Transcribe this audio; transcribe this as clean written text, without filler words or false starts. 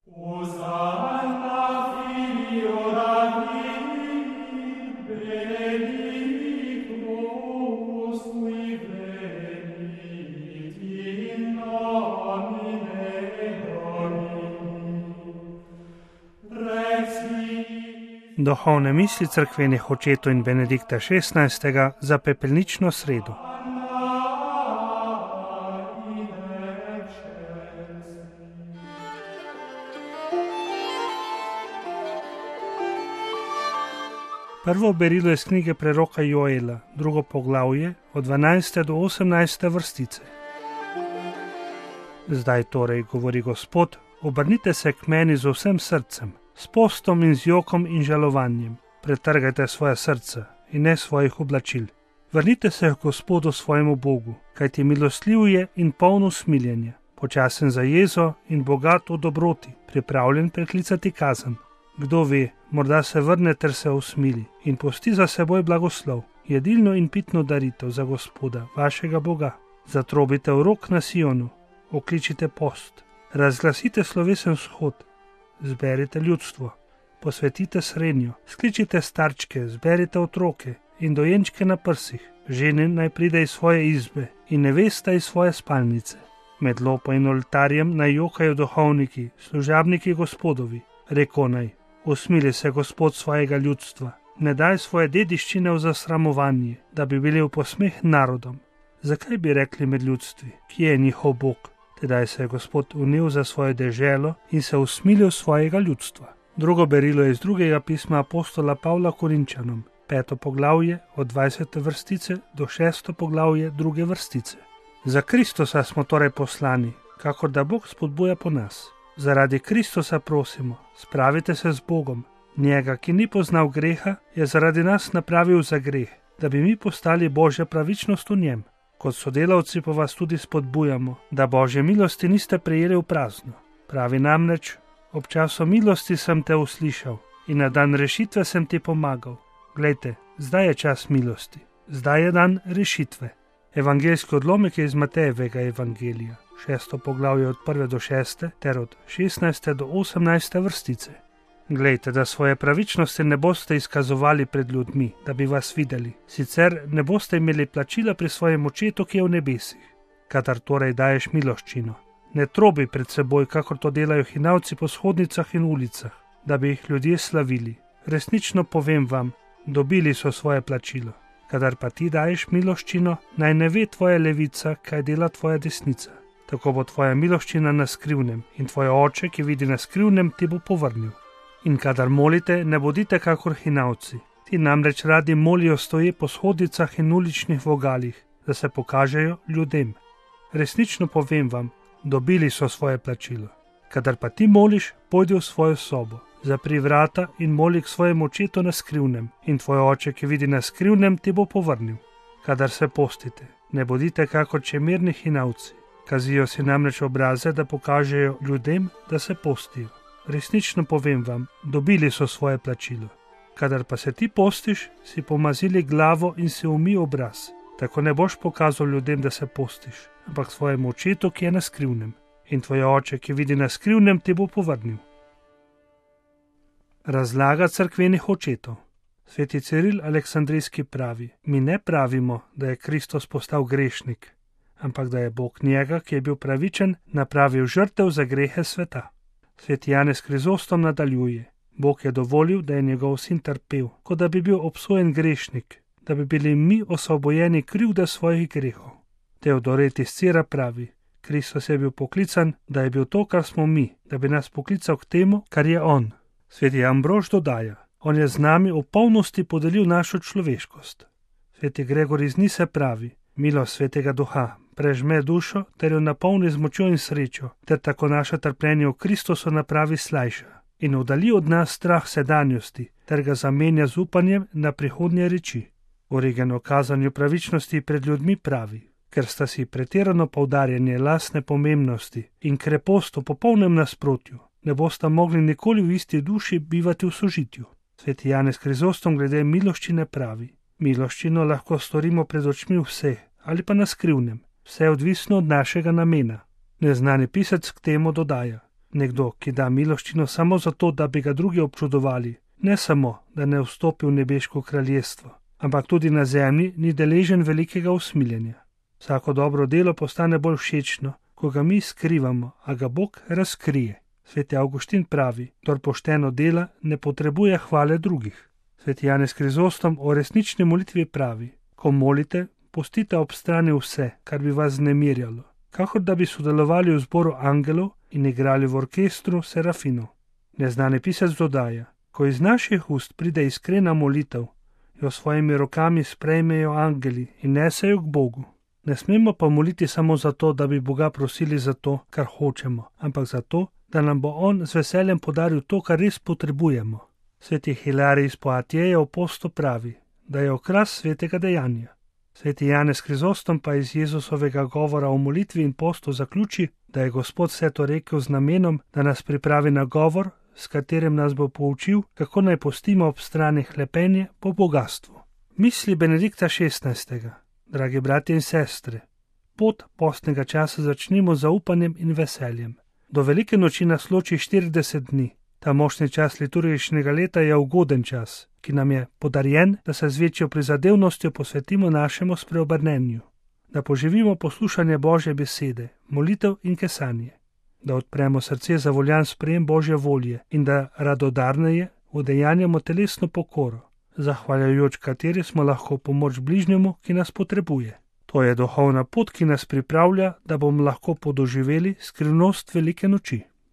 Duhovne misli cerkvenih očetov in Benedikta XVI. Za pepelnično sredo. Prvo berilo iz knjige preroka Joela, drugo poglavje, od 12. do 18. vrstice. Zdaj torej, govori Gospod, obrnite se k meni z vsem srcem, s postom in z jokom in žalovanjem. Pretrgajte svoje srca in ne svojih oblačil. Vrnite se k Gospodu svojemu Bogu, kajti milostljiv je in poln usmiljenja, počasen za jezo in bogat v dobroti, pripravljen preklicati kazen. Kdo ve, morda se vrne ter se usmili in pusti za seboj blagoslov, jedilno in pitno daritev za Gospoda, vašega Boga. Zatrobite v rok na Sionu, okličite post, razglasite slovesen shod, zberite ljudstvo, posvetite srenjo, skličite starčke, zberite otroke in dojenčke na prsih, žene naj pride iz svoje izbe in nevesta iz svoje spalnice. Med lopo in oltarjem naj jokajo duhovniki, služabniki Gospodovi, reko naj, usmili se Gospod svojega ljudstva, ne daj svoje dediščine v zasramovanje, da bi bili v posmeh narodom. Zakaj bi rekli med ljudstvi, kje je njihov Bog? Tedaj se je Gospod unil za svojo deželo in se usmilil svojega ljudstva. Drugo berilo je iz drugega pisma apostola Pavla Korinčanom, 5. poglavje od 20. vrstice do 6. poglavje 2. vrstice. Za Kristusa smo torej poslani, kakor da Bog spodbuja po nas. Zaradi Kristusa prosimo, spravite se z Bogom. Njega, ki ni poznal greha, je zaradi nas napravil za greh, da bi mi postali Božja pravičnost v njem. Kot sodelavci pa vas tudi spodbujamo, da Božje milosti niste prejeli v prazno. Pravi namreč, ob času milosti sem te uslišal in na dan rešitve sem ti pomagal. Glejte, zdaj je čas milosti, zdaj je dan rešitve. Evangeljski odlomek je iz Matejevega evangelija, 6. poglavje od 1. do 6. ter od 16. do 18. vrstice. Glejte, da svoje pravičnosti ne boste izkazovali pred ljudmi, da bi vas videli, sicer ne boste imeli plačila pri svojem očetu, ki je v nebesih. Kadar torej daješ miloščino, ne trobi pred seboj, kakor to delajo hinavci po shodnicah in ulicah, da bi jih ljudje slavili. Resnično povem vam, dobili so svoje plačilo. Kadar pa ti daješ miloščino, naj ne ve tvoja levica, kaj dela tvoja desnica. Tako bo tvoja miloščina na skrivnem in tvoj oče, ki vidi na skrivnem, ti bo povrnil. In kadar molite, ne bodite kakor hinavci. Ti namreč radi molijo stoje po shodnicah in uličnih vogalih, da se pokažejo ljudem. Resnično povem vam, dobili so svoje plačilo. Kadar pa ti moliš, pojdi v svojo sobo, zapri vrata in moli k svojemu očetu na skrivnem, in tvoj oče, ki vidi na skrivnem, ti bo povrnil. Kadar se postite, ne bodite kakor čemerni hinavci. Kazijo si namreč obraze, da pokažejo ljudem, da se postijo. Resnično povem vam, dobili so svoje plačilo. Kadar pa se ti postiš, si pomazili glavo in si umij obraz. Tako ne boš pokazal ljudem, da se postiš, ampak svojemu očetu, ki je na skrivnem. In tvoj oče, ki vidi na skrivnem, ti bo povrnil. Razlaga cerkvenih očetov. Sveti Ciril Aleksandrijski pravi, mi ne pravimo, da je Kristus postal grešnik, ampak da je Bog njega, ki je bil pravičen, napravil žrtev za grehe sveta. Sveti Janez Krizostom nadaljuje, Bog je dovolil, da je njegov sin trpel, kot da bi bil obsojen grešnik, da bi bili mi osvobojeni krivde svojih grehov. Teodoret iz Cira pravi, Kristus je bil poklican, da je bil to, kar smo mi, da bi nas poklical k temu, kar je on. Sveti Ambrož dodaja, on je z nami v polnosti podelil našo človeškost. Sveti Gregor iz Nise pravi, milost Svetega Duha prežme dušo ter jo napolni z močjo in srečo, ter tako naše trpljenje v Kristusu napravi slajša in oddali od nas strah sedanjosti, ter ga zamenja z upanjem na prihodnje reči. Origen o kazanju pravičnosti pred ljudmi pravi, ker sta si pretirano poudarjanje lastne pomembnosti in krepost v popolnem nasprotju, ne bosta mogli nikoli v isti duši bivati v sožitju. Sveti Janez Krizostom glede miloščine pravi, miloščino lahko storimo pred očmi vseh ali pa na skrivnem, vse odvisno od našega namena. Neznani pisec k temu dodaja, Nekdo, ki da miloščino samo zato, da bi ga drugi občudovali, ne samo, da ne vstopi v nebeško kraljestvo, ampak tudi na zemlji ni deležen velikega usmiljenja. Vsako dobro delo postane bolj všečno, ko ga mi skrivamo, a ga Bog razkrije. Sveti Avguštin pravi, kdor pošteno dela, ne potrebuje hvale drugih. Sveti Janez Krizostom o resnični molitvi pravi, ko molite, pustite ob strani vse, kar bi vas znemirjalo, kakor da bi sodelovali v zboru angelov in igrali v orkestru serafinov. Neznani pisec dodaja, ko iz naših ust pride iskrena molitev, jo svojimi rokami sprejmejo angeli in nesejo k Bogu. Ne smemo pa moliti samo zato, da bi Boga prosili za to, kar hočemo, ampak zato, da nam bo On z veseljem podaril to, kar res potrebujemo. Sveti Hilarij iz Poatjeja v postu pravi, da je okras svetega dejanja. Sveti Janez Krizostom pa iz Jezusovega govora o molitvi in postu zaključi, da je Gospod vse to rekel z namenom, da nas pripravi na govor, s katerim nas bo poučil, kako naj postimo ob strani hlepenje po bogatstvu. Misli Benedikta XVI. Dragi bratje in sestre, pot postnega časa začnimo z zaupanjem in veseljem. Do velike noči nas loči 40 dni. Ta močni čas liturgičnega leta je ugoden čas, ki nam je podarjen, da se z večjo prizadevnostjo posvetimo našemu spreobrnenju, da poživimo poslušanje Božje besede, molitev in kesanje, da odpremo srce za voljan sprejem Božje volje in da radodarneje udejanjamo telesno pokoro, zahvaljujoč kateri smo lahko pomoč bližnjemu, ki nas potrebuje. To je duhovna pot, ki nas pripravlja, da bomo lahko podoživeli skrivnost velike noči.